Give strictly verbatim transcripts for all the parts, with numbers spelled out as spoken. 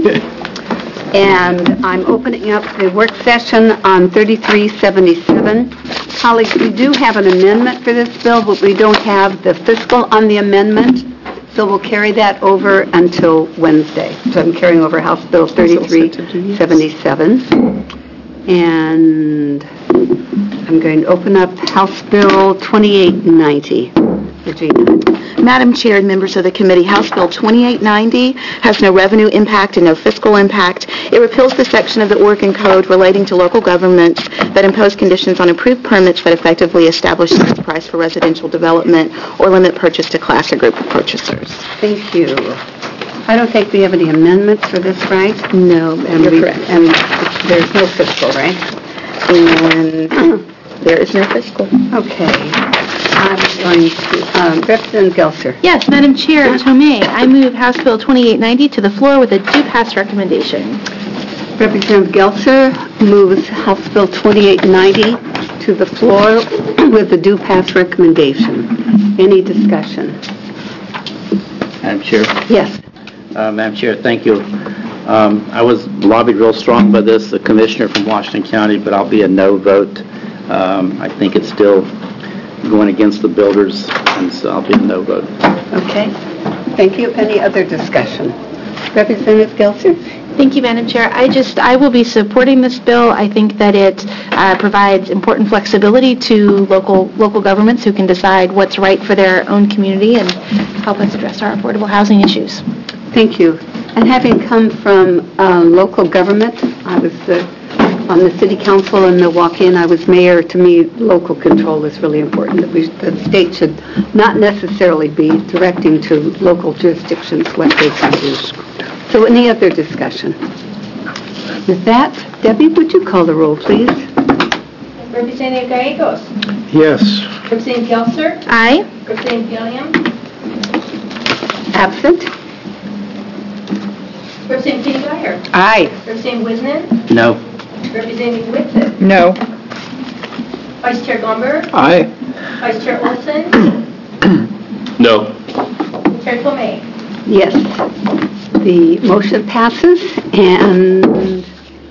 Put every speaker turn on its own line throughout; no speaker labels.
And I'm opening up the work session on thirty-three seventy-seven. Colleagues, we do have an amendment for this bill, but we don't have the fiscal on the amendment, so we'll carry that over until Wednesday. So I'm carrying over House Bill thirty-three seventy-seven. And I'm going to open up House Bill twenty-eight ninety. Virginia.
Madam Chair and members of the committee, House Bill twenty-eight ninety has no revenue impact and no fiscal impact. It repeals the section of the Oregon Code relating to local governments that impose conditions on approved permits that effectively establish sales price for residential development or limit purchase to class or group of purchasers.
Thank you. I don't think we have any amendments for this, right?
No,
and
you're
we,
correct.
And there's no fiscal, right?
And there is no fiscal.
Okay. I'm going to, um, Representative Gelser.
Yes, Madam Chair, Tomei, I move House Bill twenty-eight ninety to the floor with a due pass recommendation.
Representative Gelser moves House Bill twenty-eight ninety to the floor with a due pass recommendation. Any discussion?
Madam Chair.
Yes.
Uh, Madam Chair, thank you. Um, I was lobbied real strong by this, the commissioner from Washington County, but I'll be a no vote. Um, I think it's still going against the builders, and so I'll be a no vote.
Okay. Thank you. Any other discussion? Representative Gelser?
Thank you, Madam Chair. I just, I will be supporting this bill. I think that it uh, provides important flexibility to local local governments who can decide what's right for their own community and help us address our affordable housing issues.
Thank you. And having come from uh, local government, I was uh, on the city council in Milwaukee, and I was mayor. To me, local control is really important. That we, the state should not necessarily be directing to local jurisdictions what they can do. So any other discussion? With that, Debbie, would you call the roll, please?
Representative Gallegos.
Yes.
Representative Gelser.
Aye.
Representative Gilliam.
Absent?
Representative Kenny Guyer.
Aye.
Representative Wisnin.
No.
Representative Whitsitt.
No.
Vice Chair Gomber.
Aye.
Vice Chair Olson.
No.
Chair Tomei.
Yes. The motion passes, and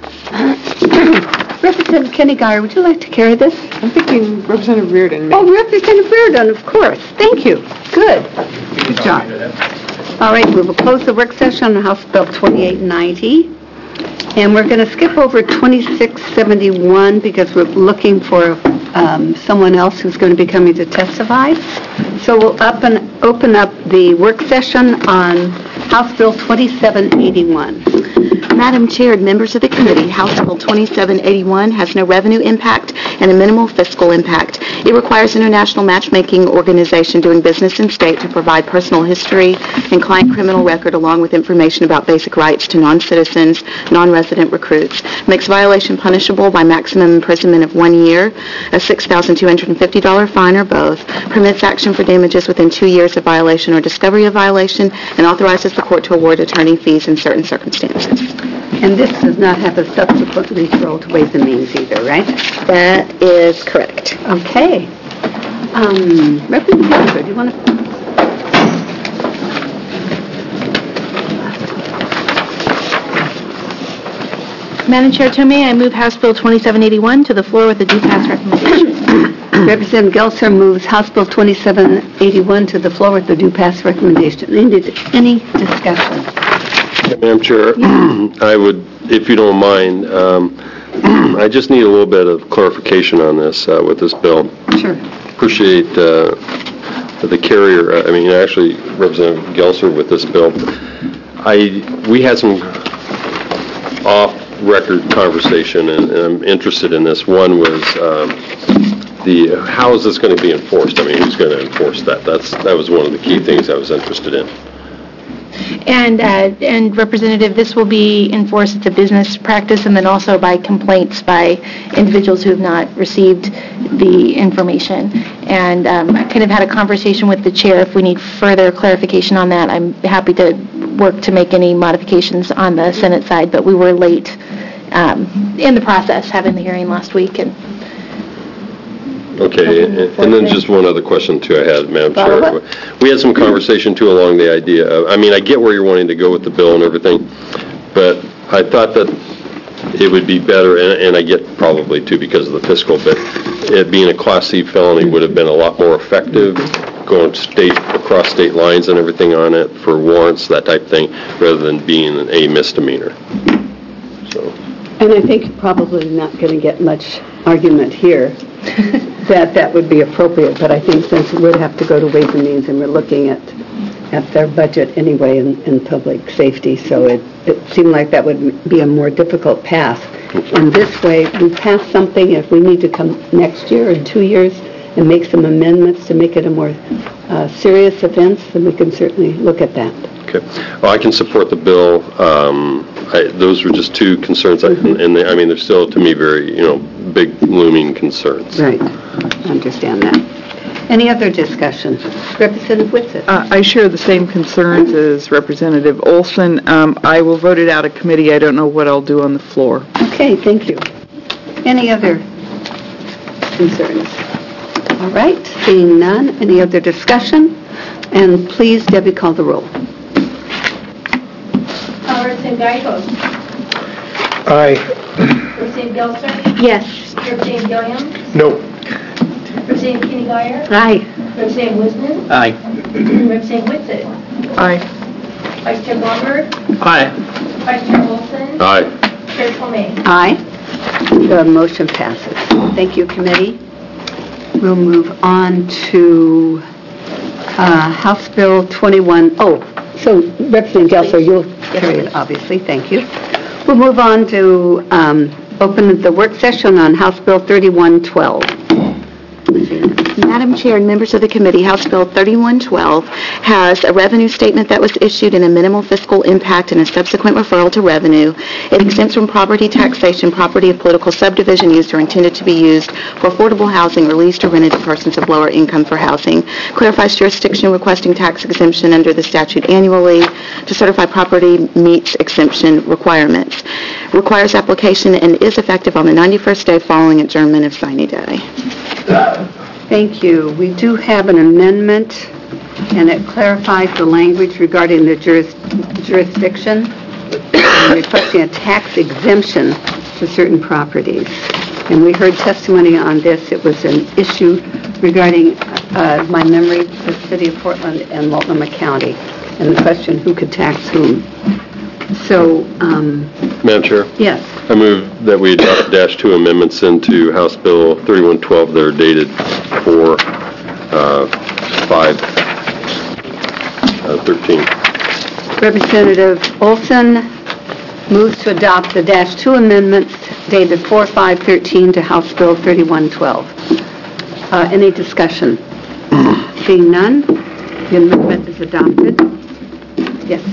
Representative Kenny Guyer, would you like to carry this?
I'm thinking Representative Reardon.
Oh, Representative Reardon, of course. Thank you. Good. Good job. All right, we will close the work session on House Bill twenty-eight ninety, and we're going to skip over twenty-six seventy-one because we're looking for um, someone else who's going to be coming to testify. So we'll up and open up the work session on House Bill twenty-seven eighty-one.
Madam Chair and members of the committee, House Bill twenty-seven eighty-one has no revenue impact and a minimal fiscal impact. It requires international matchmaking organization doing business in state to provide personal history and client criminal record along with information about basic rights to non-citizens, non-resident recruits. Makes violation punishable by maximum imprisonment of one year, a six thousand two hundred fifty dollars fine or both, permits action for damages within two years of violation or discovery of violation, and authorizes the court to award attorney fees in certain circumstances.
And this does not have a subsequent referral to Ways and Means either, right?
That is correct.
Okay. Um, Representative Gelser, do you want to...
Madam Chair, Tomei, I move House Bill twenty-seven eighty-one to the floor with a due pass recommendation.
Representative Gelser moves House Bill twenty-seven eighty-one to the floor with the due pass recommendation. Any, any discussion?
Madam Chair, I would, if you don't mind, um, I just need a little bit of clarification on this uh, with this bill.
Sure.
Appreciate uh, the carrier, I mean, actually, Representative Gelser with this bill. I we had some off-record conversation, and, and I'm interested in this. One was um, the how is this going to be enforced? I mean, who's going to enforce that? That's that was one of the key things I was interested in.
And, uh, and Representative, this will be enforced. It's a business practice, and then also by complaints by individuals who have not received the information. And um, I kind of had a conversation with the chair. If we need further clarification on that, I'm happy to work to make any modifications on the Senate side, but we were late um, in the process, having the hearing last week. And
Okay, and, and then just one other question, too, I had, Madam Chair. We had some conversation, too, along the idea of, I mean, I get where you're wanting to go with the bill and everything, but I thought that it would be better, and, and I get probably too because of the fiscal, but it being a Class C felony would have been a lot more effective, going state, across state lines and everything on it for warrants, that type of thing, rather than being a misdemeanor. So.
And I think you're probably not going to get much argument here that that would be appropriate, but I think since it would have to go to Ways and Means, and we're looking at at their budget anyway in, in public safety, so it, it seemed like that would be a more difficult pass. And this way, we pass something, if we need to come next year or two years and make some amendments to make it a more uh, serious offense, then we can certainly look at that.
Okay. Well, I can support the bill. Um, I, those were just two concerns, mm-hmm. I, and they, I mean, they're still, to me, very, you know, big looming concerns.
Right. I understand that. Any other discussion? Representative Whitsitt.
Uh, I share the same concerns as Representative Olson. Um, I will vote it out of committee. I don't know what I'll do on the floor.
Okay, thank you. Any other concerns? All right, seeing none. Any other discussion? And please, Debbie, call the roll.
Representative Gagos.
Aye.
Representative Gelser.
Yes.
Representative Gilliam.
No.
Representative Kenny Guyer.
Aye.
Representative Wiseman.
Aye.
Representative Whitsitt.
Aye.
Vice Chair Blomberg.
Aye.
Vice Chair Olson.
Aye.
Chair Tomei.
Aye. The motion passes. Thank you, committee. We'll move on to uh, House Bill twenty-one. Oh, so Representative Gelser, you'll carry it, obviously. Thank you. We'll move on to um, open the work session on House Bill thirty-one twelve.
Madam Chair and members of the committee, House Bill thirty-one twelve has a revenue statement that was issued and a minimal fiscal impact and a subsequent referral to revenue. It exempts from property taxation property of political subdivision used or intended to be used for affordable housing or leased or rented to persons of lower income for housing. Clarifies jurisdiction requesting tax exemption under the statute annually. To certify property meets exemption requirements. Requires application and is effective on the ninety-first day following adjournment of sine die.
Thank you. We do have an amendment, and it clarifies the language regarding the juris, jurisdiction, and requesting a tax exemption for certain properties. And we heard testimony on this. It was an issue regarding, uh, my memory, the city of Portland and Multnomah County, and the question who could tax whom. So, um,
Madam Chair?
yes.
I move that we adopt dash two amendments into House Bill thirty-one twelve that are dated four five thirteen.
Representative Olson moves to adopt the dash two amendments dated four five thirteen to House Bill thirty-one twelve. Uh, any discussion? Seeing none, the amendment is adopted. Yes.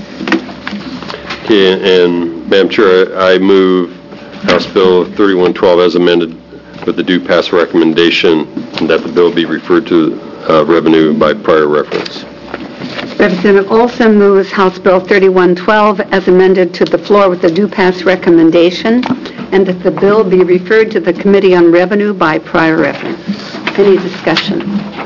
Okay, and Madam Chair, I move House Bill thirty-one twelve as amended with the due pass recommendation and that the bill be referred to uh, revenue by prior reference.
Representative Olson moves House Bill thirty-one twelve as amended to the floor with the due pass recommendation and that the bill be referred to the Committee on Revenue by prior reference. Any discussion?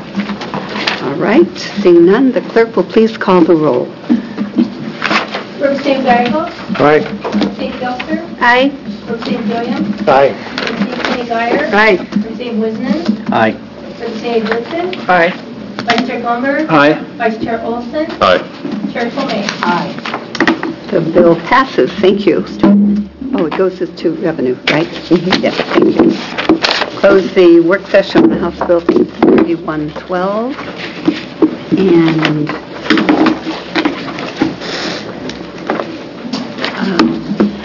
All right, seeing none, the clerk will please call the roll.
Representative Gagos.
Aye.
Representative Gelser.
Aye.
Representative Gilliam.
Aye.
Representative Kenny Guyer.
Aye.
Representative Wiseman.
Aye.
Representative Whitsitt.
Aye.
Vice Chair Blomberg.
Aye.
Vice Chair Olson.
Aye.
Chair Tomei.
Aye. The bill passes. Thank you. Oh, it goes to revenue, right? Mm-hmm. Yes, thank you. Close the work session on House Bill thirty-one twelve. And um,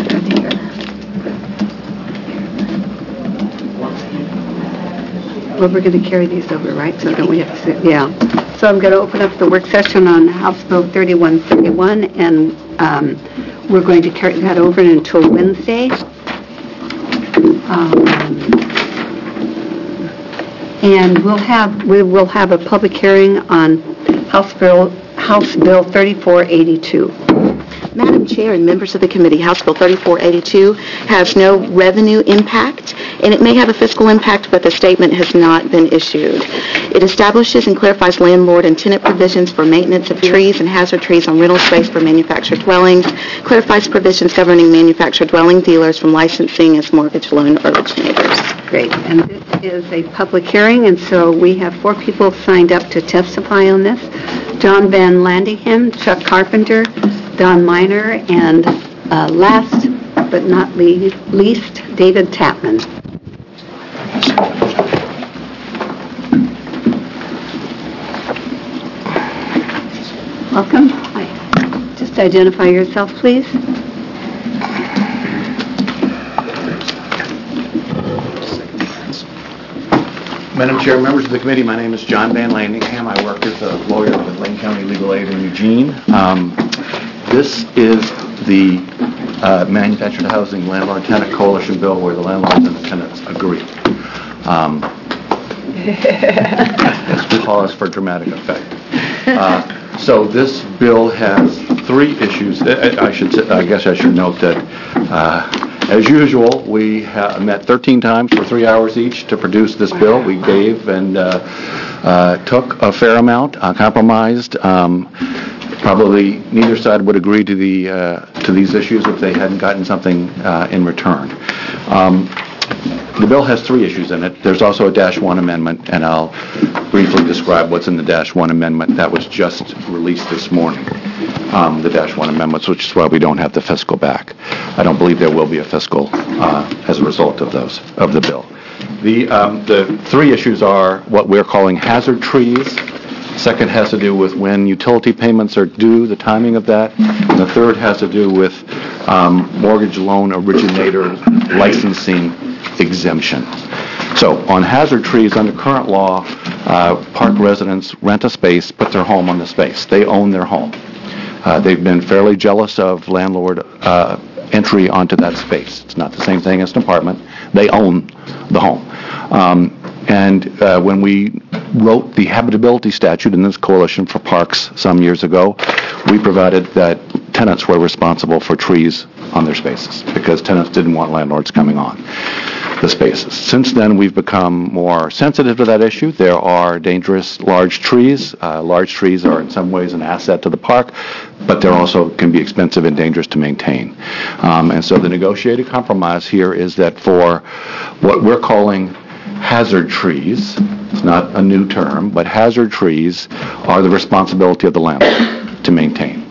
well, we're going to carry these over, right? So don't we have to, yeah. So I'm going to open up the work session on House Bill thirty-one thirty-one, and um, we're going to carry that over until Wednesday. Um, and we'll have we will have a public hearing on House Bill House Bill thirty-four eighty-two.
Madam Chair and members of the committee, House Bill thirty-four eighty-two has no revenue impact, and it may have a fiscal impact, but the statement has not been issued. It establishes and clarifies landlord and tenant provisions for maintenance of trees and hazard trees on rental space for manufactured dwellings, clarifies provisions governing manufactured dwelling dealers from licensing as mortgage loan originators.
Great. And this is a public hearing, and so we have four people signed up to testify on this. John Van Landingham, Chuck Carpenter, Don Miner, and uh, last but not le- least, David Tapman. Welcome. Hi. Just identify yourself, please.
Madam Chair, members of the committee, my name is John Van Landingham. I work as a lawyer with Lane County Legal Aid in Eugene. Um, this is the uh, Manufactured Housing Landlord Tenant Coalition Bill where the landlords and the tenants agree. Um, let's pause for dramatic effect. Uh, so this bill has three issues. I, I should, I guess I should note that uh, as usual, we ha- met thirteen times for three hours each to produce this bill. We gave and uh, uh, took a fair amount, uh, compromised. Um, probably neither side would agree to the uh, to these issues if they hadn't gotten something uh, in return. Um, the bill has three issues in it. There's also a dash one amendment, and I'll briefly describe what's in the dash one amendment that was just released this morning. Um, the dash one amendments, which is why we don't have the fiscal back. I don't believe there will be a fiscal uh, as a result of those of the bill. The um, the three issues are what we're calling hazard trees. Second has to do with when utility payments are due, the timing of that. And the third has to do with um, mortgage loan originator licensing exemption. So on hazard trees, under current law, uh, park residents rent a space, put their home on the space. They own their home. Uh, they've been fairly jealous of landlord uh, entry onto that space. It's not the same thing as an apartment. They own the home. Um, and uh, when we wrote the habitability statute in this coalition for parks some years ago, we provided that tenants were responsible for trees on their spaces because tenants didn't want landlords coming on the spaces. Since then, we've become more sensitive to that issue. There are dangerous large trees. Uh, large trees are in some ways an asset to the park, but they also can be expensive and dangerous to maintain. Um, and so the negotiated compromise here is that for what we're calling hazard trees, it's not a new term, but hazard trees are the responsibility of the landlord to maintain.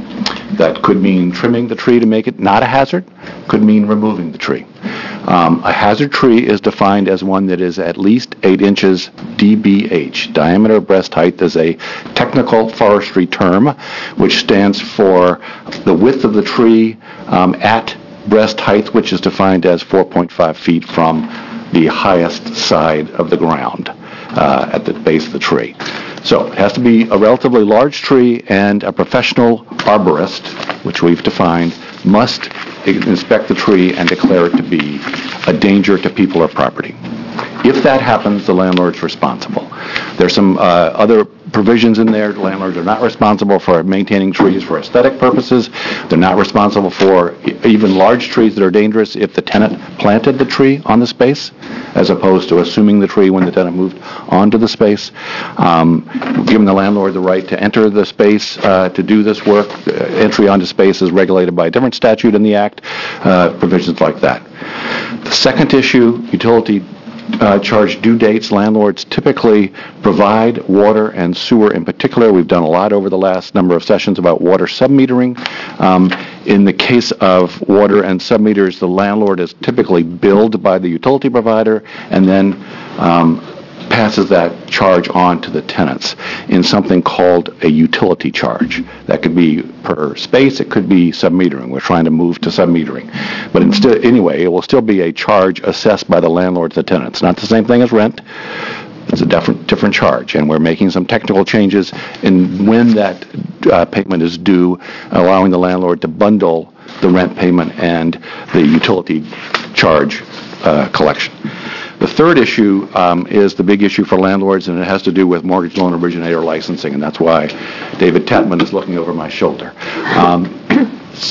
That could mean trimming the tree to make it not a hazard, could mean removing the tree. Um, a hazard tree is defined as one that is at least eight inches D B H. Diameter of breast height is a technical forestry term which stands for the width of the tree um, at breast height, which is defined as four point five feet from the highest side of the ground uh, at the base of the tree. So it has to be a relatively large tree, and a professional arborist, which we've defined, must inspect the tree and declare it to be a danger to people or property. If that happens, the landlord's responsible. There's some uh, other provisions in there. The landlords are not responsible for maintaining trees for aesthetic purposes. They're not responsible for even large trees that are dangerous if the tenant planted the tree on the space, as opposed to assuming the tree when the tenant moved onto the space. Um, giving the landlord the right to enter the space uh, to do this work. Uh, entry onto space is regulated by a different statute in the Act, uh, provisions like that. The second issue, utility Uh, charge due dates. Landlords typically provide water and sewer in particular. We've done a lot over the last number of sessions about water submetering. Um, in the case of water and submeters, the landlord is typically billed by the utility provider and then um, passes that charge on to the tenants in something called a utility charge. That could be per space, it could be submetering. We're trying to move to submetering. But instead, anyway, it will still be a charge assessed by the landlord to the tenant. It's not the same thing as rent. It's a different, different charge, and we're making some technical changes in when that uh, payment is due, allowing the landlord to bundle the rent payment and the utility charge uh, collection. The third issue um, is the big issue for landlords, and it has to do with mortgage loan originator licensing, and that's why David Tatman is looking over my shoulder. Um,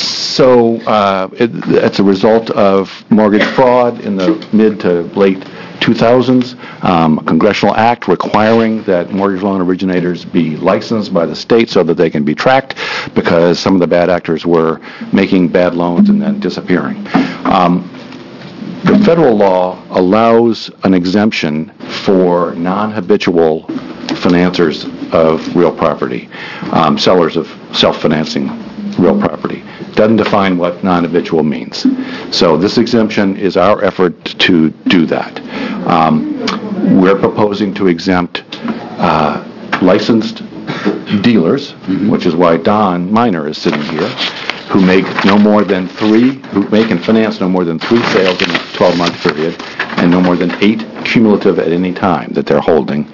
so uh, it, it's a result of mortgage fraud in the mid to late two thousands, um, a congressional act requiring that mortgage loan originators be licensed by the state so that they can be tracked, because some of the bad actors were making bad loans and then disappearing. Um, the federal law allows an exemption for non-habitual financiers of real property, um, sellers of self-financing real property. Doesn't define what non-habitual means. So this exemption is our effort to do that. Um, we're proposing to exempt uh, licensed dealers, mm-hmm. which is why Don Miner is sitting here, who make no more than three, who make and finance no more than three sales in a twelve-month period, and no more than eight cumulative at any time that they're holding.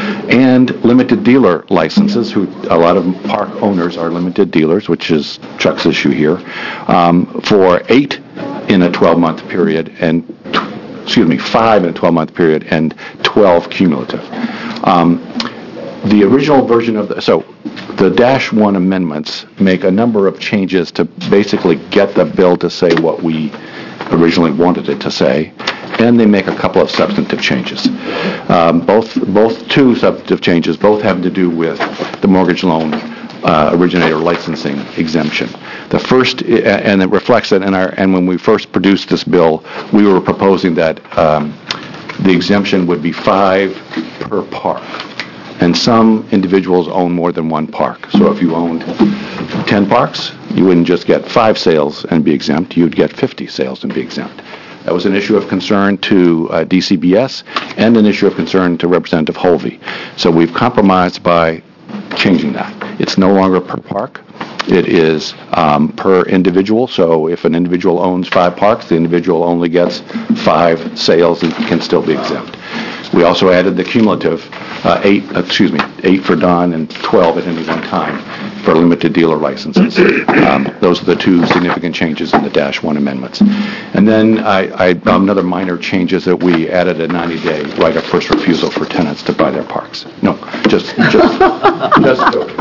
And limited dealer licenses, who a lot of park owners are limited dealers, which is Chuck's issue here, um, for eight in a twelve-month period, and, excuse me, five in a twelve-month period, and twelve cumulative. Um, the original version of the, so the Dash one amendments make a number of changes to basically get the bill to say what we originally wanted it to say, and they make a couple of substantive changes. Um, both, both two substantive changes, both have to do with the mortgage loan uh, originator licensing exemption. The first, and it reflects that in our, and when we first produced this bill, we were proposing that um, the exemption would be five per park. And some individuals own more than one park. So if you owned ten parks, you wouldn't just get five sales and be exempt, you'd get fifty sales and be exempt. That was an issue of concern to uh, D C B S and an issue of concern to Representative Holvey. So we've compromised by changing that. It's no longer per park. It is um, per individual. So if an individual owns five parks, the individual only gets five sales and can still be exempt. We also added the cumulative uh, eight, excuse me, eight for Don and twelve at any one time for limited dealer licenses. Um, those are the two significant changes in the Dash one amendments. And then I, I, another minor change is that we added a ninety-day right of first refusal for tenants to buy their parks. No, just, just, just joking.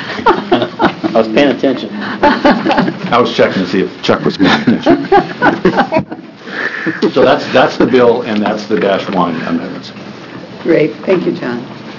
I was paying attention.
I was checking to see if Chuck was paying attention. So that's that's the bill, and that's the Dash one amendments.
Great. Thank you, John.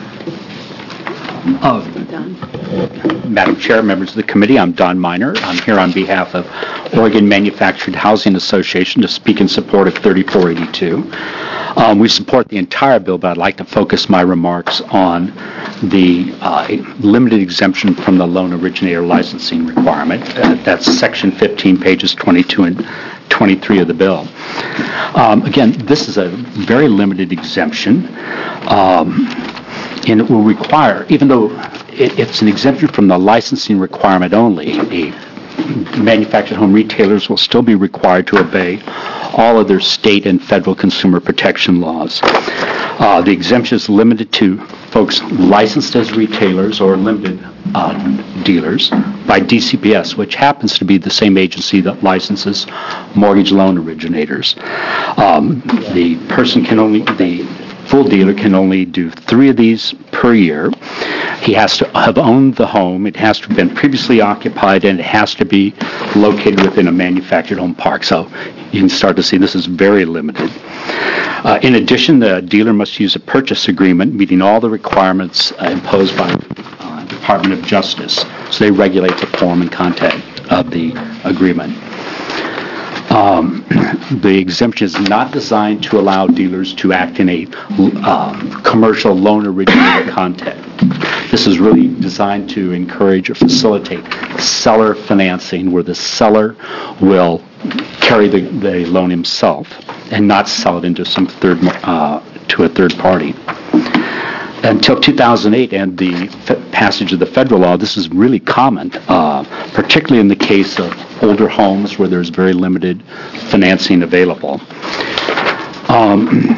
Uh,
Don.
Madam Chair, members of the committee, I'm Don Miner. I'm here on behalf of Oregon Manufactured Housing Association to speak in support of thirty-four eighty-two. Um, we support the entire bill, but I'd like to focus my remarks on the uh, limited exemption from the loan originator licensing requirement. Uh, that's Section fifteen, pages twenty-two and twenty-three of the bill. Um, again, this is a very limited exemption, um, and it will require, even though it, it's an exemption from the licensing requirement only, a manufactured home retailers will still be required to obey all other state and federal consumer protection laws. Uh, the exemption is limited to folks licensed as retailers or limited uh, dealers by D C B S, which happens to be the same agency that licenses mortgage loan originators. Um, the person can only, the full dealer can only do three of these per year. He has to have owned the home, it has to have been previously occupied, and it has to be located within a manufactured home park. So you can start to see this is very limited. Uh, in addition, the dealer must use a purchase agreement meeting all the requirements uh, imposed by the uh, Department of Justice. So they regulate the form and content of the agreement. Um, the exemption is not designed to allow dealers to act in a uh, commercial loan originator context. This is really designed to encourage or facilitate seller financing, where the seller will carry the, the loan himself and not sell it into some third uh, to a third party. Until two thousand eight and the f- passage of the federal law, this is really common, uh, particularly in the case of older homes where there's very limited financing available. Um,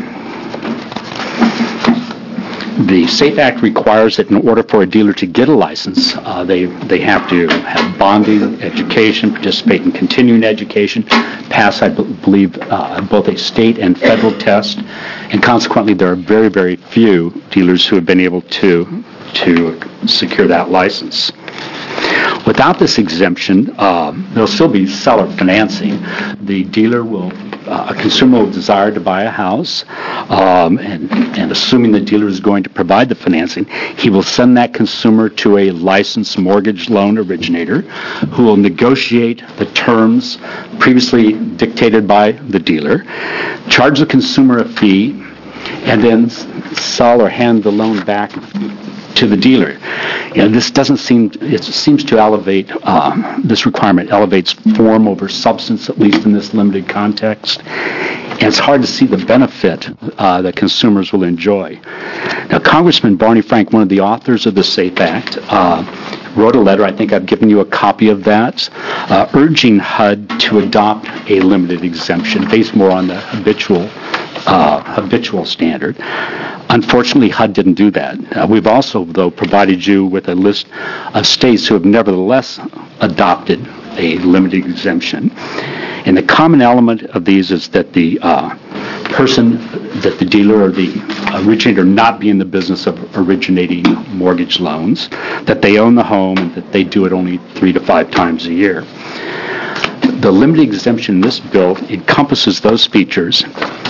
The SAFE Act requires that in order for a dealer to get a license, uh, they they have to have bonding, education, participate in continuing education, pass, I b- believe, uh, both a state and federal test, and consequently there are very, very few dealers who have been able to to secure that license. Without this exemption, uh, there'll still be seller financing. The dealer will, uh, a consumer will desire to buy a house, um, and, and assuming the dealer is going to provide the financing, he will send that consumer to a licensed mortgage loan originator who will negotiate the terms previously dictated by the dealer, charge the consumer a fee, and then sell or hand the loan back to the dealer. You know, this doesn't seem, it seems to elevate, um, this requirement elevates form over substance, at least in this limited context. And it's hard to see the benefit uh, that consumers will enjoy. Now, Congressman Barney Frank, one of the authors of the SAFE Act, uh, wrote a letter, I think I've given you a copy of that, uh, urging H U D to adopt a limited exemption based more on the habitual uh, habitual standard. Unfortunately, H U D didn't do that. Uh, we've also, though, provided you with a list of states who have nevertheless adopted a limited exemption. And the common element of these is that the uh, person, that the dealer or the originator not be in the business of originating mortgage loans, that they own the home, and that they do it only three to five times a year. The limited exemption in this bill encompasses those features,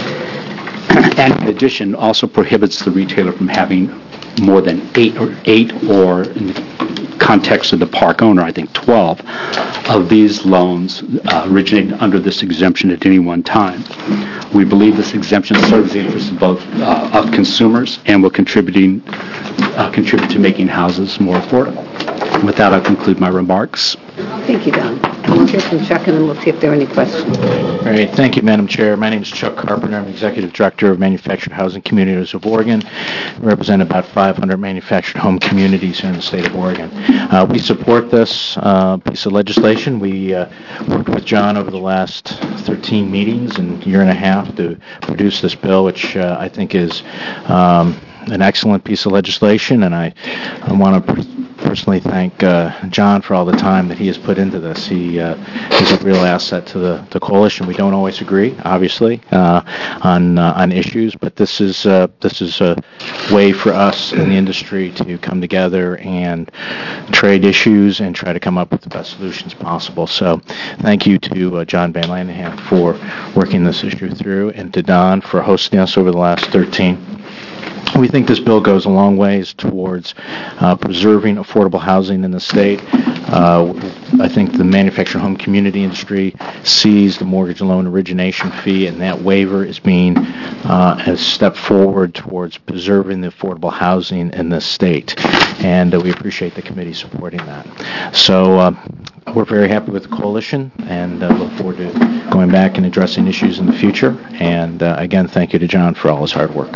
and in addition also prohibits the retailer from having more than eight or eight or in the context of the park owner, I think twelve of these loans uh, originating under this exemption at any one time. We believe this exemption serves the interests of both uh, of consumers and will contributing uh, contribute to making houses more affordable. With that, I'll conclude my remarks.
Thank you, Don. And we'll hear from Chuck, and then we'll see if there are any questions.
All right. Thank you, Madam Chair. My name is Chuck Carpenter. I'm Executive Director of Manufactured Housing Communities of Oregon. I represent about five hundred manufactured home communities here in the state of Oregon. Uh, we support this uh, piece of legislation. We uh, worked with John over the last thirteen meetings and year and a half to produce this bill, which uh, I think is um, an excellent piece of legislation, and I, I want to pr- personally thank uh, John for all the time that he has put into this. He uh, is a real asset to the, the coalition. We don't always agree, obviously, uh, on uh, on issues, but this is uh, this is a way for us in the industry to come together and trade issues and try to come up with the best solutions possible. So, thank you to uh, John Van Landenham for working this issue through, and to Don for hosting us over the last thirteen. We think this bill goes a long ways towards uh, preserving affordable housing in the state. Uh, I think the manufactured home community industry sees the mortgage loan origination fee, and that waiver is being uh, a step forward towards preserving the affordable housing in this state. And uh, we appreciate the committee supporting that. So uh, we're very happy with the coalition, and uh, look forward to going back and addressing issues in the future. And uh, again, thank you to John for all his hard work.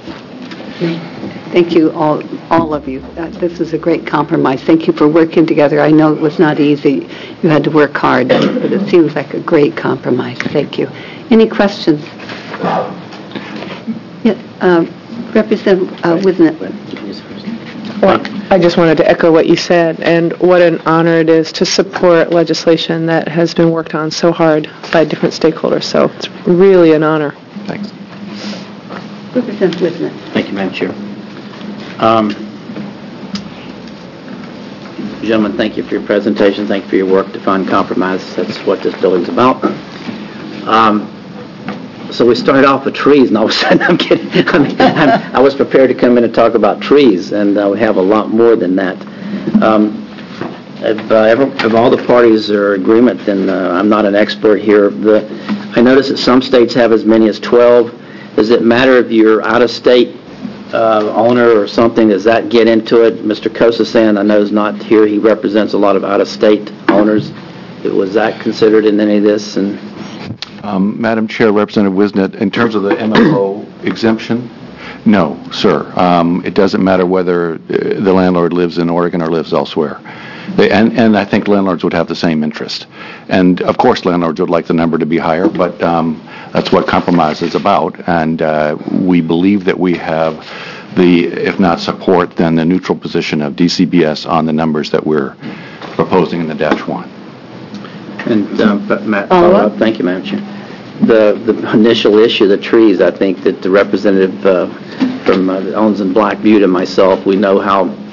Thank you, all all of you. Uh, this is a great compromise. Thank you for working together. I know it was not easy. You had to work hard, but it seems like a great compromise. Thank you. Any questions? Yeah, uh, Representative uh, Wisnet.
Well, I just wanted to echo what you said, and what an honor it is to support legislation that has been worked on so hard by different stakeholders. So it's really an honor.
Thanks.
Representative Wisnet.
Thank you, Madam Chair. Um, gentlemen, thank you for your presentation. Thank you for your work to find compromises. That's what this building's about. Um, so we started off with trees, and all of a sudden I'm getting, I mean, I'm, I was prepared to come in and talk about trees, and uh, we have a lot more than that. Um, if, uh, ever, if all the parties are in agreement, then uh, I'm not an expert here. The, I notice that some states have as many as twelve. Does it matter if you're out-of-state uh, owner or something? Does that get into it? Mister Kosasan, I know, is not here. He represents a lot of out-of-state owners. Was that considered in any of this? And
Um, Madam Chair, Representative Wisnet, in terms of the M M O exemption, no, sir. Um, it doesn't matter whether uh, the landlord lives in Oregon or lives elsewhere. They, and, and I think landlords would have the same interest. And, of course, landlords would like the number to be higher, but um, that's what compromise is about. And uh, we believe that we have the, if not support, then the neutral position of D C B S on the numbers that we're proposing in the dash one.
And um, but Matt, follow up. Thank you, Madam Chair. The the initial issue, the trees, I think that the representative uh, from uh, owns in Black Butte and myself, we know how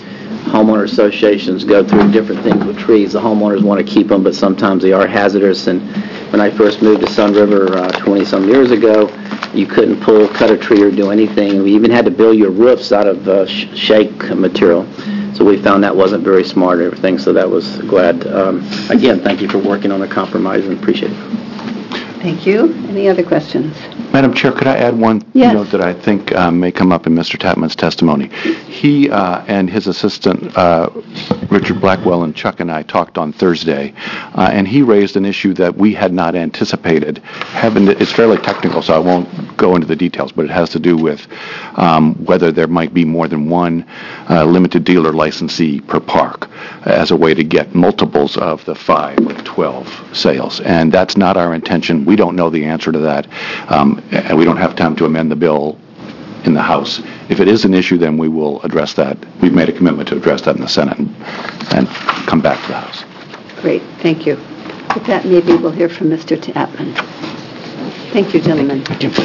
homeowner associations go through different things with trees. The homeowners want to keep them, but sometimes they are hazardous. And when I first moved to Sun River uh, twenty-some years ago, you couldn't pull, cut a tree, or do anything. We even had to build your roofs out of uh, sh- shake material. So we found that wasn't very smart and everything, so that was glad. Um, again, thank you for working on a compromise and appreciate it.
Thank you. Any other questions?
Madam Chair, could I add one
Yes.
note that I think uh, may come up in Mister Tapman's testimony? He uh, and his assistant, uh, Richard Blackwell, and Chuck and I talked on Thursday, uh, and he raised an issue that we had not anticipated. Having to, it's fairly technical, so I won't go into the details, but it has to do with um, whether there might be more than one uh, limited dealer licensee per park as a way to get multiples of the five or twelve sales. And that's not our intention. We don't know the answer to that. Um, and we don't have time to amend the bill in the House. If it is an issue, then we will address that. We've made a commitment to address that in the Senate and, and come back to the House.
Great, thank you. With that, maybe we'll hear from Mister Tapman. Thank you, gentlemen.
Thank you.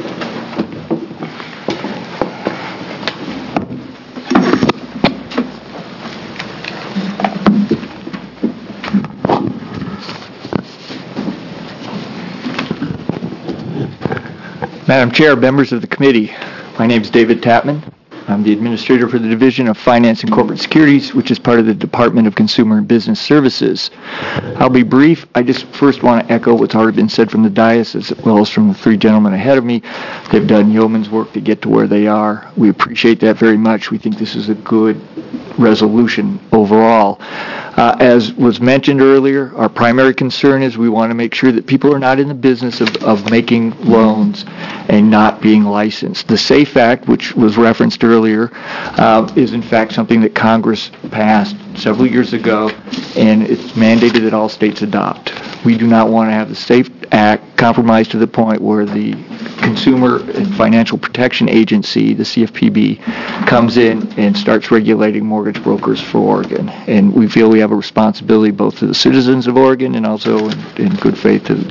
Madam Chair, members of the committee, my name is David Tapman. I'm the administrator for the Division of Finance and Corporate Securities, which is part of the Department of Consumer and Business Services. I'll be brief. I just first want to echo what's already been said from the dais as well as from the three gentlemen ahead of me. They've done yeoman's work to get to where they are. We appreciate that very much. We think this is a good resolution overall. Uh, as was mentioned earlier, our primary concern is we want to make sure that people are not in the business of, of making loans and not being licensed. The SAFE Act, which was referenced earlier, uh, is in fact something that Congress passed several years ago, and it's mandated that all states adopt. We do not want to have the SAFE Act compromised to the point where the Consumer and Financial Protection Agency, the C F P B, comes in and starts regulating mortgage brokers for Oregon. And we feel we have a responsibility both to the citizens of Oregon and also in, in good faith to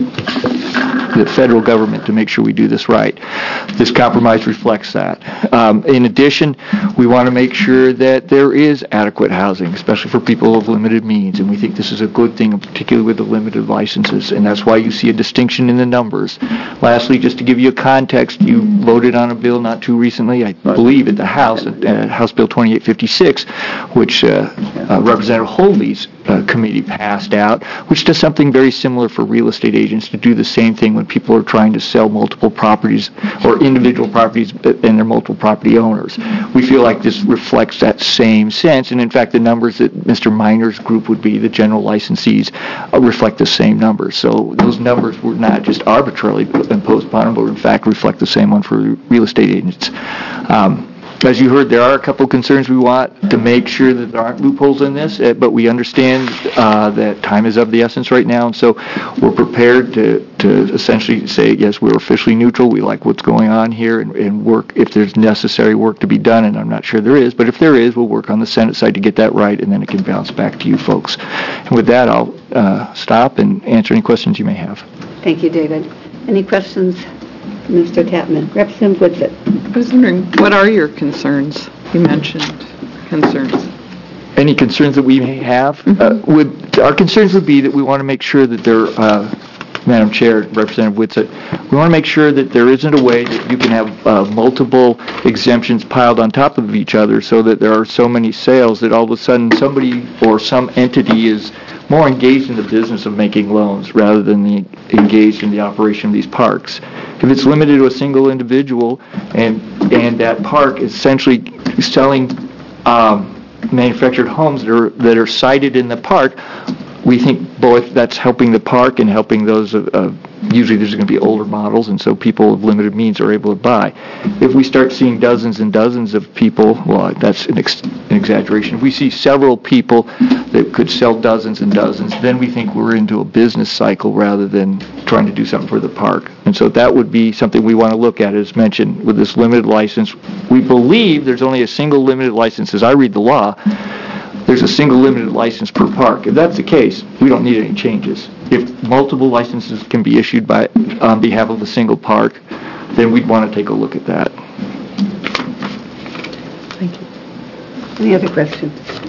the federal government to make sure we do this right. This compromise reflects that. Um, in addition, we want to make sure that there is adequate housing, especially for people of limited means, and we think this is a good thing, particularly with the limited licenses, and that's why you see a distinction in the numbers. Lastly, just to give you a context, you voted on a bill not too recently, I believe, at the House, uh, House Bill twenty-eight fifty-six, which uh, uh, Representative Holby's uh, committee passed out, which does something very similar for real estate agents to do the same thing when people are trying to sell multiple properties or individual properties and they're multiple property owners. We feel like this reflects that same sense, and in fact the numbers that Mister Miner's group would be, the general licensees, uh, reflect the same numbers. So those numbers were not just arbitrarily imposed upon them, but in fact reflect the same one for real estate agents. Um, As you heard, there are a couple concerns we want to make sure that there aren't loopholes in this, uh, but we understand uh, that time is of the essence right now, and so we're prepared to, to essentially say, yes, we're officially neutral, we like what's going on here, and, and work if there's necessary work to be done, and I'm not sure there is, but if there is, we'll work on the Senate side to get that right, and then it can bounce back to you folks. And with that, I'll uh, stop and answer any questions you may have.
Thank you, David. Any questions, Mister Tapman? Representative Whitsitt.
I was wondering, what are your concerns? You mentioned concerns.
Any concerns that we may have? Mm-hmm. uh, would our concerns would be that we want to make sure that there, uh, Madam Chair, Representative Whitsitt, we want to make sure that there isn't a way that you can have uh, multiple exemptions piled on top of each other so that there are so many sales that all of a sudden somebody or some entity is more engaged in the business of making loans rather than the, engaged in the operation of these parks. If it's limited to a single individual and and that park is essentially selling um, manufactured homes that are, that are sited in the park, we think both that's helping the park and helping those, uh, usually there's going to be older models, and so people of limited means are able to buy. If we start seeing dozens and dozens of people, well, that's an, ex- an exaggeration. If we see several people that could sell dozens and dozens, then we think we're into a business cycle rather than trying to do something for the park. And so that would be something we want to look at, as mentioned, with this limited license. We believe there's only a single limited license. As I read the law, there's a single limited license per park. If that's the case, we don't need any changes. If multiple licenses can be issued by on behalf of a single park, then we'd want to take a look at that.
Thank you. Any other questions?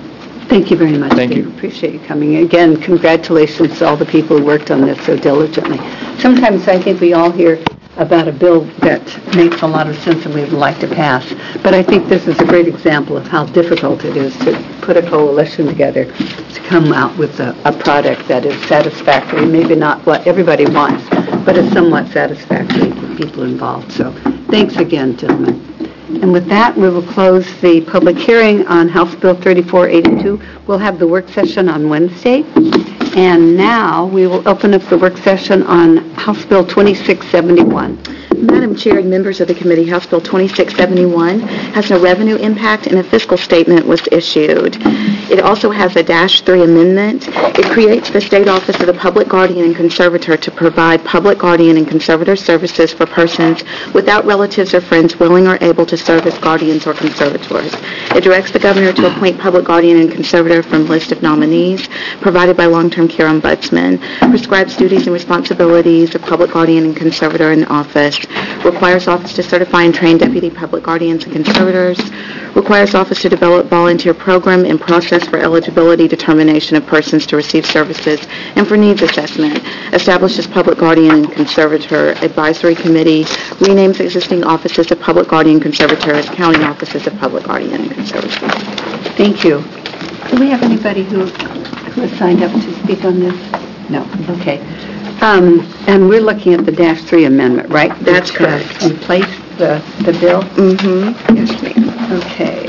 Thank you very much.
Thank
Dave.
you.
Appreciate you coming. Again, congratulations to all the people who worked on this so diligently. Sometimes I think we all hear about a bill that makes a lot of sense and we would like to pass, but I think this is a great example of how difficult it is to put a coalition together to come out with a, a product that is satisfactory, maybe not what everybody wants, but is somewhat satisfactory for people involved. So thanks again, gentlemen. And with that, we will close the public hearing on House Bill thirty-four eighty-two. We'll have the work session on Wednesday. And now we will open up the work session on House Bill twenty-six seventy-one.
Madam Chair and members of the committee, House Bill twenty-six seventy-one has no revenue impact and a fiscal statement was issued. It also has a dash three amendment. It creates the State Office of the Public Guardian and Conservator to provide public guardian and conservator services for persons without relatives or friends willing or able to serve as guardians or conservators. It directs the governor to appoint public guardian and conservator from list of nominees provided by long-term care ombudsman, prescribes duties and responsibilities of public guardian and conservator in office, requires office to certify and train deputy public guardians and conservators, requires office to develop volunteer program and process for eligibility determination of persons to receive services and for needs assessment, establishes public guardian and conservator advisory committee, renames existing offices of public guardian and conservator as county offices of public guardian and conservator.
Thank you. Do we have anybody who, who has signed up to speak on this? No. Okay. Um, and we're looking at the dash three amendment, right?
That's
Which, uh,
correct.
replace the, the bill?
Mm-hmm. Yes, ma'am.
Okay.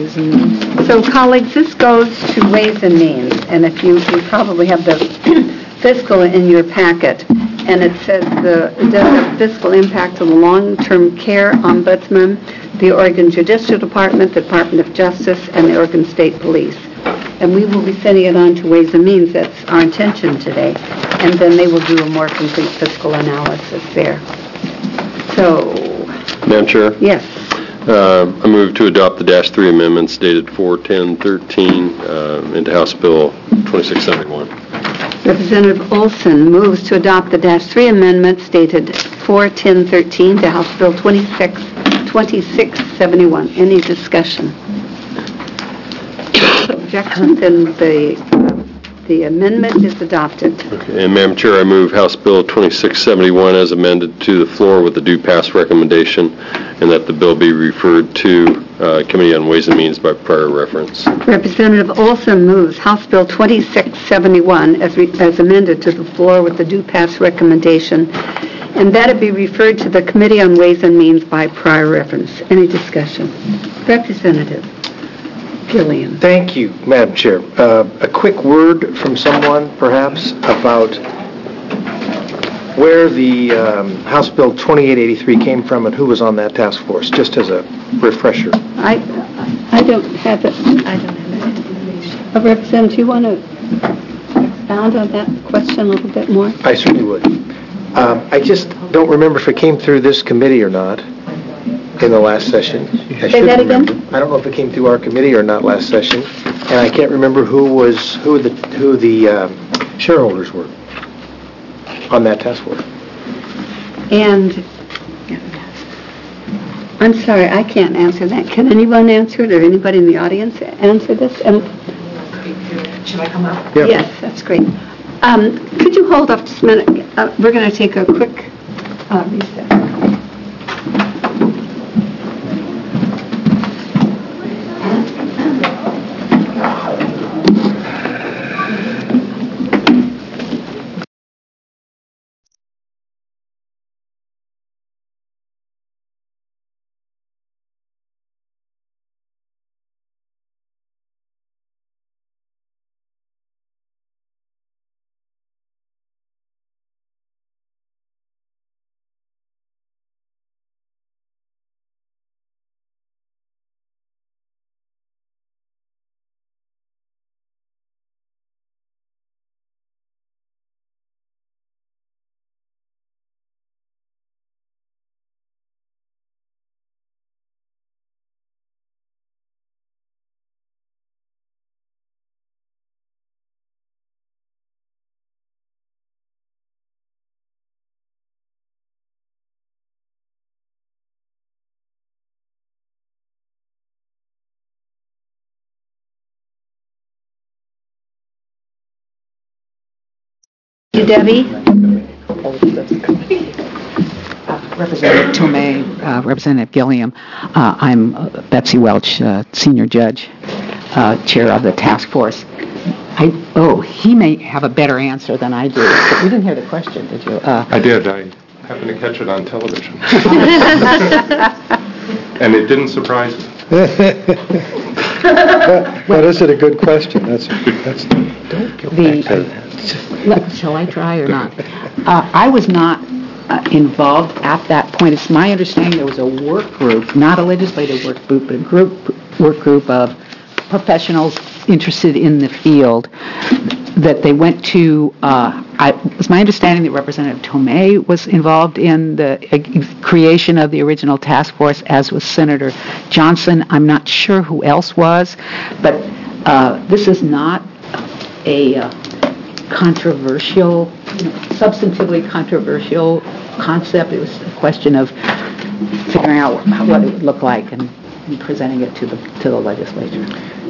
So, colleagues, this goes to Ways and Means, and if you, you probably have the fiscal in your packet, and it says the, it does have fiscal impact on the long-term care ombudsman, the Oregon Judicial Department, the Department of Justice, and the Oregon State Police. And we will be sending it on to Ways and Means. That's our intention today. And then they will do a more complete fiscal analysis there. So,
Madam Chair?
yes.
Uh, I move to adopt the dash three amendments dated four ten thirteen uh, into House Bill twenty-six seventy-one.
Representative Olson moves to adopt the dash three amendments dated four ten thirteen to House Bill twenty-six seventy-one. Any discussion? Objection, then the, the amendment is adopted.
Okay. And Madam Chair, I move House Bill twenty-six seventy-one as amended to the floor with the due pass recommendation, and that the bill be referred to uh, Committee on Ways and Means by prior reference.
Representative Olson moves House Bill twenty-six seventy-one as, re, as amended to the floor with the due pass recommendation, and that it be referred to the Committee on Ways and Means by prior reference. Any discussion? Representative Gillian.
Thank you, Madam Chair. Uh, a quick word from someone, perhaps, about where the um, House Bill twenty-eight eighty-three came from and who was on that task force, just as a refresher.
I, I don't have it. I don't have that information. Uh, Representative, do you want to expound on that question a little bit more?
I certainly would. Um, I just don't remember if it came through this committee or not in the last session. I
Say that again?
remember. I don't know if it came through our committee or not last session, and I can't remember who was who the who the um, shareholders were on that task force.
And I'm sorry, I can't answer that. Can anyone answer it, or anybody in the audience answer this? And,
Should I come up?
Yeah.
yes, that's great. Um, could you hold up just a minute? Uh, we're going to take a quick uh, recess. Debbie?
Representative Tomei, uh, Representative Gilliam. Uh, I'm uh, Betsy Welch, uh, Senior Judge, uh, Chair of the Task Force. I, oh, he may have a better answer than I do. But you didn't hear the question, did you? Uh,
I did. I happened to catch it on television. And it didn't surprise me.
But is it a good question? That's, that's, don't go back to that.
Let- Shall I try or not? Uh, I was not uh, involved at that point. It's my understanding there was a work group, not a legislative work group, but a group, work group of professionals interested in the field that they went to. Uh, I, it's my understanding that Representative Tomei was involved in the uh, creation of the original task force, as was Senator Johnson. I'm not sure who else was, but uh, this is not a uh, controversial, you know, substantively controversial concept. It was a question of figuring out what it would look like and, and presenting it to the to the legislature.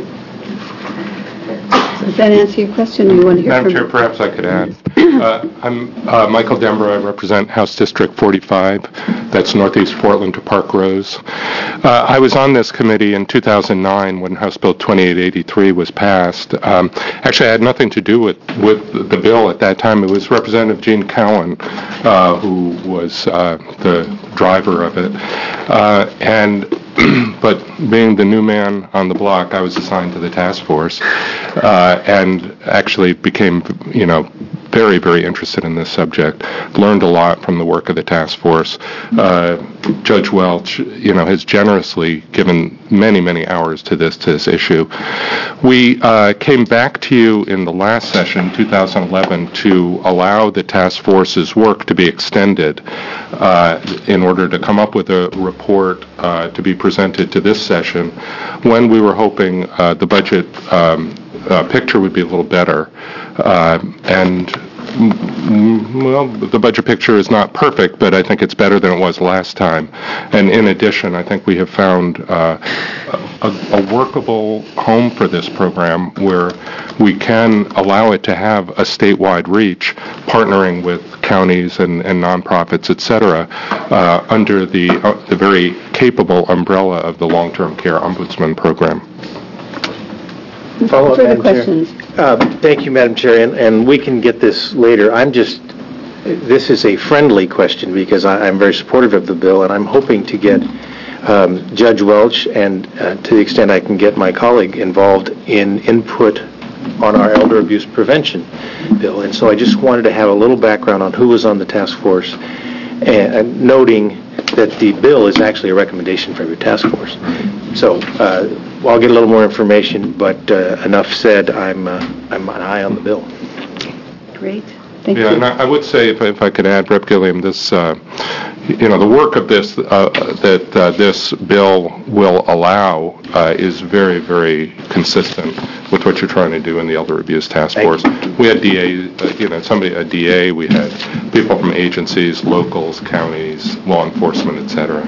Does that answer your question? Do you want to hear
Madam
from
Chair, perhaps I could add. Uh, I'm uh, Michael Denver. I represent House District forty-five. That's northeast Portland to Park Rose. Uh, I was on this committee in two thousand nine when House Bill twenty-eight eighty-three was passed. Um, actually, I had nothing to do with, with the bill at that time. It was Representative Gene Cowan uh, who was uh, the driver of it. Uh, and but being the new man on the block, I was assigned to the task force uh, and actually became, you know, very, very interested in this subject. Learned a lot from the work of the task force. Uh, Judge Welch, you know, has generously given many, many hours to this to this issue. We uh, came back to you in the last session, two thousand eleven, to allow the task force's work to be extended uh, in order to come up with a report uh, to be presented to this session, when we were hoping uh, the budget um, uh, picture would be a little better. Uh, and mm, well, the budget picture is not perfect, but I think it's better than it was last time. And in addition, I think we have found uh, a, a workable home for this program where we can allow it to have a statewide reach, partnering with counties and, and nonprofits, et cetera, uh, under the, uh, the very capable umbrella of the Long-Term Care Ombudsman Program.
Follow-up,
Further
Madam Chair.
questions?
Uh, Thank you, Madam Chair, and, and we can get this later. I'm just, this is a friendly question because I, I'm very supportive of the bill, and I'm hoping to get um, Judge Welch and, uh, to the extent I can get my colleague involved in input on our elder abuse prevention bill. And so I just wanted to have a little background on who was on the task force, and, and noting that the bill is actually a recommendation from your task force. So uh, well, I'll get a little more information, but uh, enough said, I'm uh, I'm an eye on the bill.
Great. Thank
yeah,
you.
and I, I would say, if, if I could add, Rep Gilliam, this, uh, you know, the work of this, uh, that uh, this bill will allow uh, is very, very consistent with what you're trying to do in the Elder Abuse Task Force. We had D A, uh, you know, somebody, a D A, we had people from agencies, locals, counties, law enforcement, et cetera.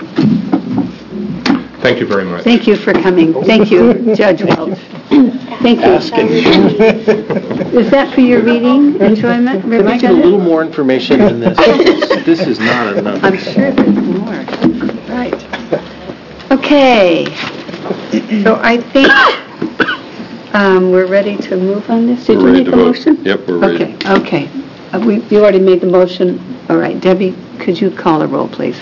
Thank you very much.
Thank you for coming. Thank you, Judge Welch. Thank you. Is that for your reading enjoyment,
Can I get a little more information than this? This is not enough.
I'm sure there's more. Right. Okay. So I think um, we're ready to move on this. Did
We're
you
ready
make
to
a
vote.
motion?
Yep, we're ready.
Okay, okay. Uh, we, you already made the motion. All right, Debbie, could you call the roll, please?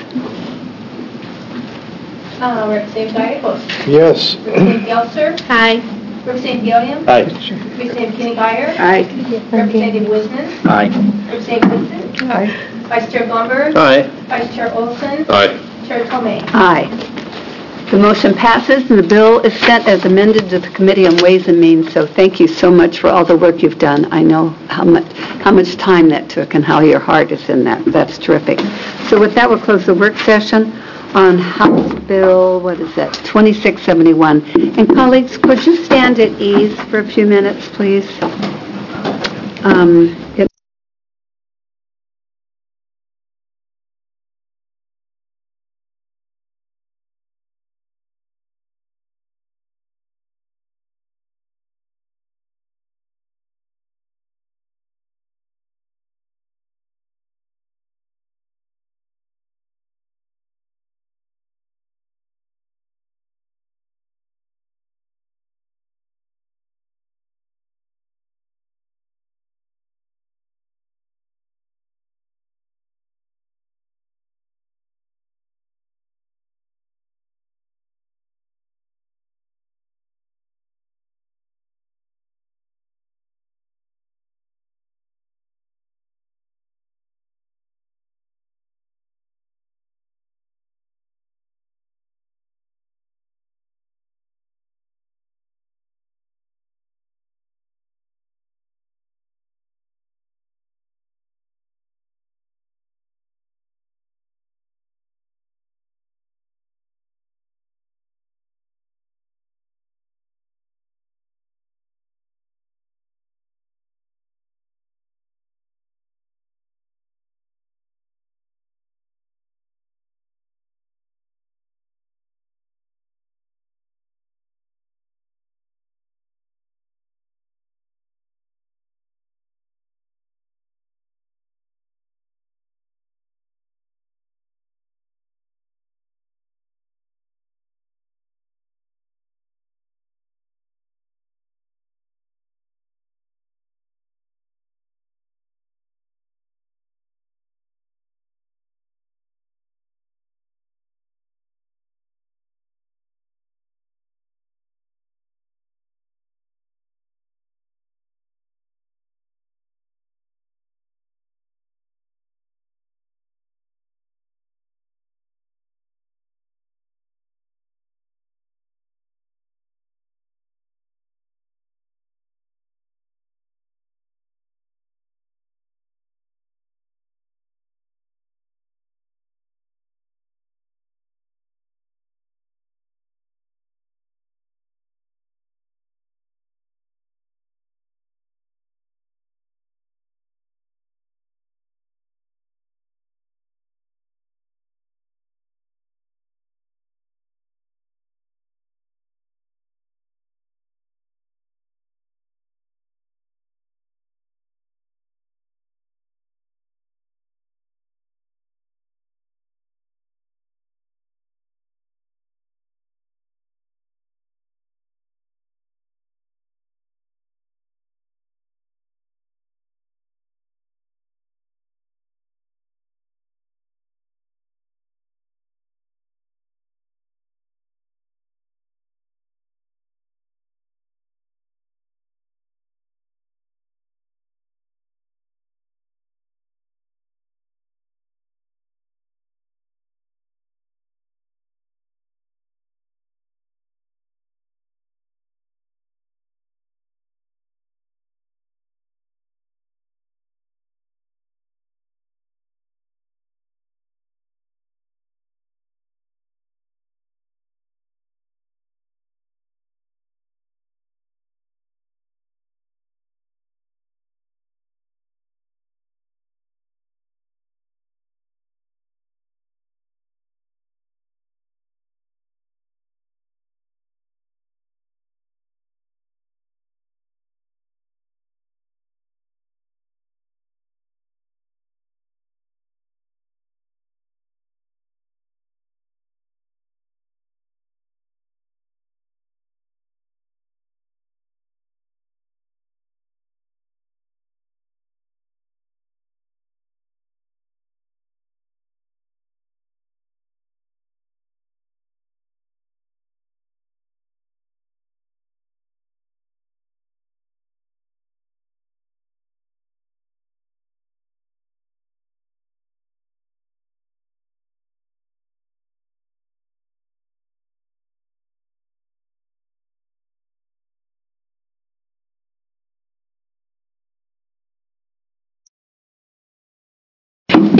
Uh, Representative Gallegos.
Yes.
Representative Gelser.
Hi.
Representative Gilliam.
Aye.
Representative Kenny-Geyer.
Aye.
Representative Wiseman.
Aye.
Representative Woodson.
Aye.
Vice Chair Blumberg.
Aye.
Vice Chair Olson.
Aye.
Chair Tomei.
Aye. The motion passes, and the bill is sent as amended to the Committee on Ways and Means, so thank you so much for all the work you've done. I know how much how much time that took and how your heart is in that. That's terrific. So with that, we'll close the work session on House Bill, what is that, twenty-six seventy-one. And colleagues, could you stand at ease for a few minutes, please? Um, it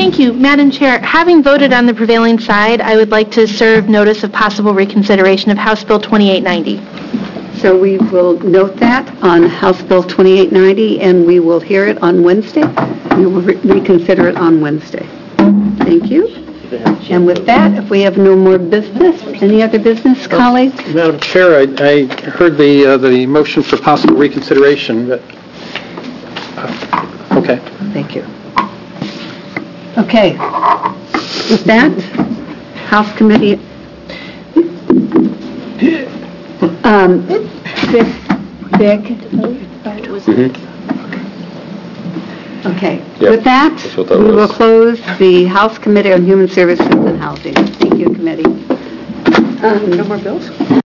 Thank you. Madam Chair, having voted on the prevailing side, I would like to serve notice of possible reconsideration of House Bill twenty-eight ninety.
So we will note that on House Bill twenty-eight ninety, and we will hear it on Wednesday. We will re- reconsider it on Wednesday. Thank you. And with that, if we have no more business, any other business, colleagues?
Madam Chair, I I heard the uh, the motion for possible reconsideration, but, uh, okay.
Thank you. Okay. With that, House Committee, um, Vic, Vic? Okay.
Yep.
With that,
That's what that
we will
was.
close the House Committee on Human Services and Housing. Thank you, committee. Um,
No more bills?